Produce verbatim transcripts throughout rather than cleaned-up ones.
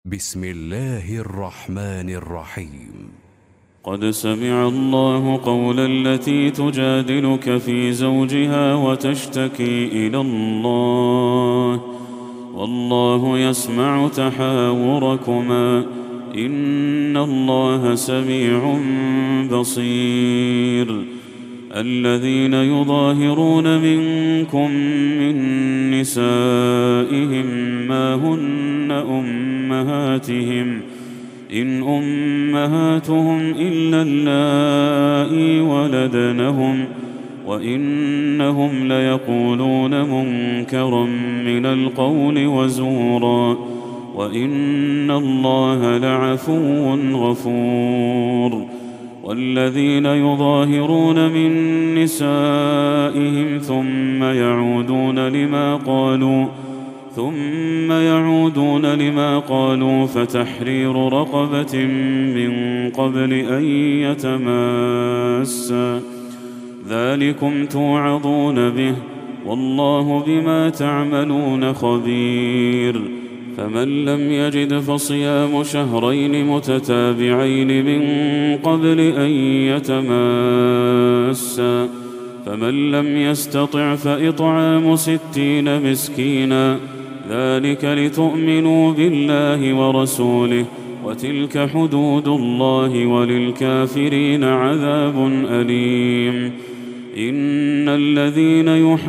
بسم الله الرحمن الرحيم. قد سمع الله قول التي تجادلك في زوجها وتشتكي إلى الله والله يسمع تحاوركما إن الله سميع بصير. الذين يظاهرون منكم من نسائهم ما هن أمهاتهم إن أمهاتهم إلا اللائي ولدنهم وإنهم ليقولون منكرا من القول وزورا وإن الله لعفو غفور. والذين يظاهرون من نسائهم ثم يعودون لما قالوا ثم يعودون لما قالوا فتحرير رقبة من قبل أن يتماسا ذلكم توعظون به والله بما تعملون خبير. فمن لم يجد فصيام شهرين متتابعين من قبل أن يتماسا فمن لم يستطع فإطعام ستين مسكينا ذلك لتؤمنوا بالله ورسوله وتلك حدود الله وللكافرين عذاب أليم. إن الذين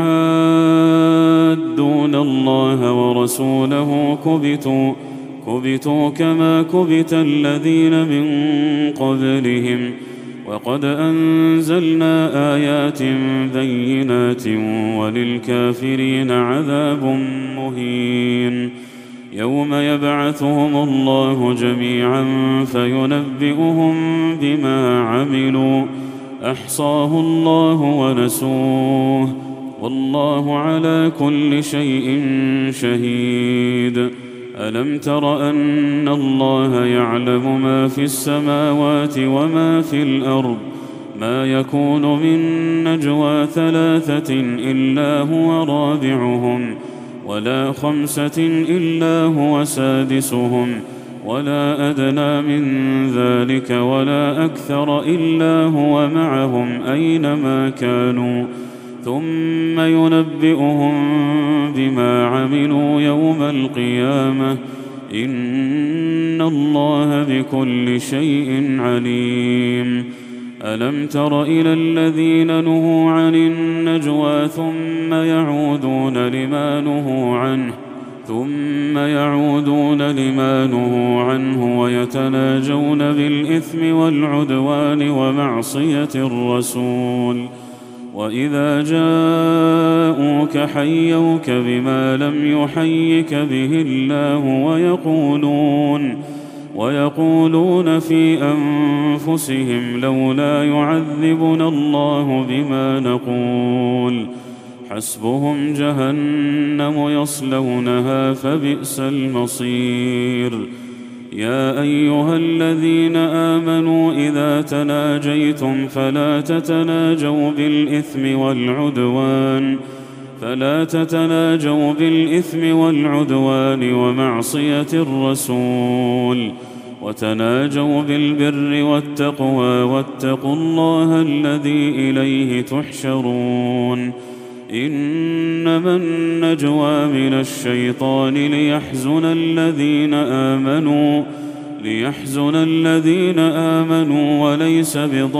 يحادون الله ورسوله كبتوا كبتوا كما كبت الذين من قبلهم وقد أنزلنا آيات بينات وللكافرين عذاب مهين. يوم يبعثهم الله جميعا فينبئهم بما عملوا أحصاه الله ونسوه والله على كل شيء شهيد. ألم تر أن الله يعلم ما في السماوات وما في الأرض ما يكون من نجوى ثلاثة إلا هو رابعهم ولا خمسة إلا هو سادسهم ولا أدنى من ذلك ولا أكثر إلا هو معهم أينما كانوا ثم ينبئهم بما عملوا يوم القيامة إن الله بكل شيء عليم. ألم تر إلى الذين نهوا عن النجوى ثم يعودون لما نهوا عنه ثم يعودون لما نهوا عنه ويتناجون بالإثم والعدوان ومعصية الرسول وإذا جاءوك حيوك بما لم يحيك به الله ويقولون ويقولون في أنفسهم لولا يعذبنا الله بما نقول حسبهم جهنم يصلونها فبئس المصير. يا أيها الذين آمنوا إذا تناجيتم فلا تتناجوا بالإثم والعدوان فلا تتناجوا بالإثم والعدوان ومعصية الرسول وتناجوا بالبر والتقوى واتقوا الله الذي إليه تحشرون. إنما النجوى من الشيطان ليحزن الذين آمنوا ليحزن الذين آمنوا وليس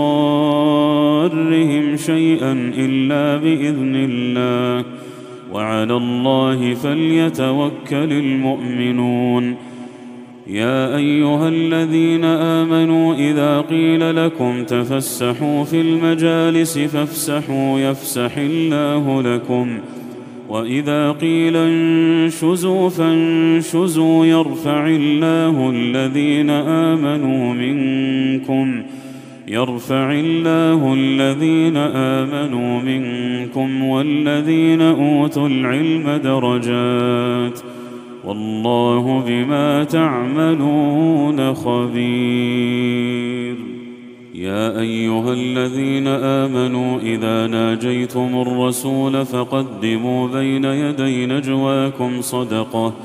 بضارهم شيئا إلا بإذن الله وعلى الله فليتوكل المؤمنون. يا أيها الذين آمنوا إذا قيل لكم تفسحوا في المجالس فافسحوا يفسح الله لكم وإذا قيل انشزوا فانشزوا يرفع الله الذين آمنوا منكم يرفع الله الذين آمنوا منكم والذين أوتوا العلم درجات والله بما تعملون خبير. يا أيها الذين آمنوا إذا ناجيتم الرسول فقدموا بين يدي نجواكم صدقة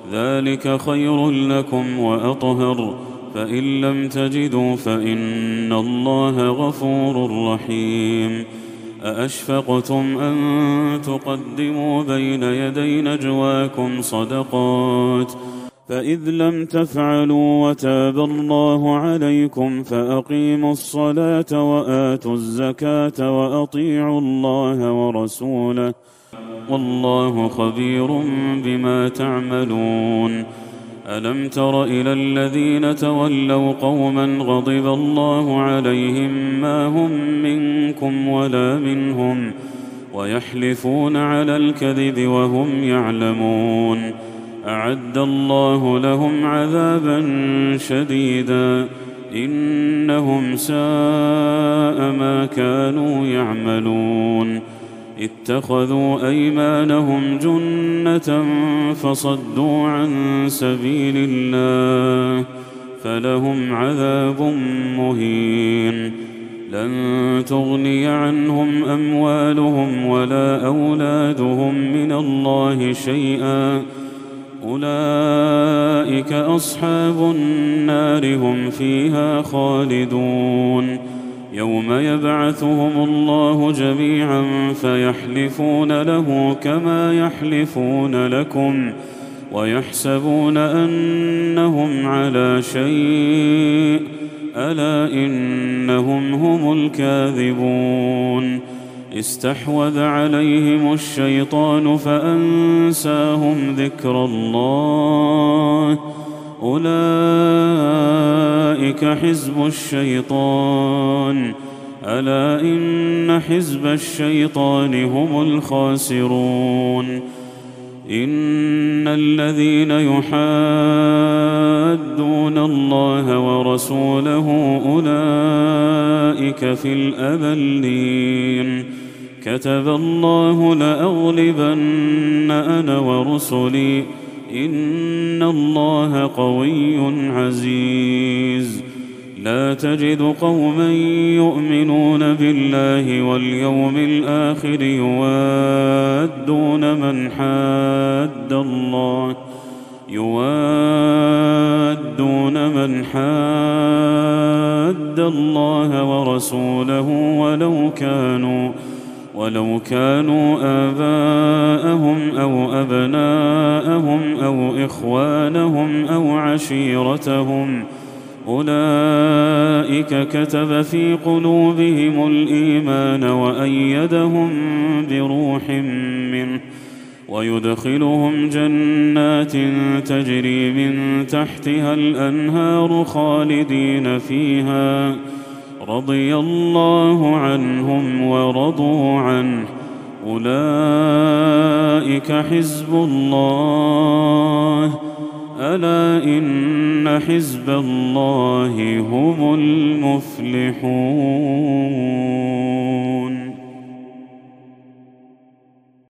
ذلك خير لكم وأطهر، فإن لم تجدوا فإن الله غفور رحيم. أأشفقتم أن تقدموا بين يدي نجواكم صدقات، فإذ لم تفعلوا وتاب الله عليكم فأقيموا الصلاة وآتوا الزكاة وأطيعوا الله ورسوله، والله خبير بما تعملون. ألم تر إلى الذين تولوا قوما غضب الله عليهم ما هم منكم ولا منهم ويحلفون على الكذب وهم يعلمون، أعد الله لهم عذابا شديدا إنهم ساء ما كانوا يعملون. اتخذوا أيمانهم جنة فصدوا عن سبيل الله فلهم عذاب مهين. لن تغني عنهم أموالهم ولا أولادهم من الله شيئا، أولئك أصحاب النار هم فيها خالدون. يوم يبعثهم الله جميعا فيحلفون له كما يحلفون لكم ويحسبون أنهم على شيء، ألا إنهم هم الكاذبون. استحوذ عليهم الشيطان فأنساهم ذكر الله، أولئك حزب الشيطان، ألا إن حزب الشيطان هم الخاسرون. إن الذين يحادون الله ورسوله أولئك في الأذلين. كتب الله لأغلبن أنا ورسلي إن الله قوي عزيز. لا تجد قوما يؤمنون بالله واليوم الآخر يوادون من حاد الله يوادون من حاد الله ورسوله ولو كانوا ولو كانوا آباءهم أو أبناءهم أو إخوانهم أو عشيرتهم، أولئك كتب في قلوبهم الإيمان وأيدهم بروح منه ويدخلهم جنات تجري من تحتها الأنهار خالدين فيها، رضي الله عنهم ورضوا عنه، أولئك حزب الله، ألا إن حزب الله هم المفلحون.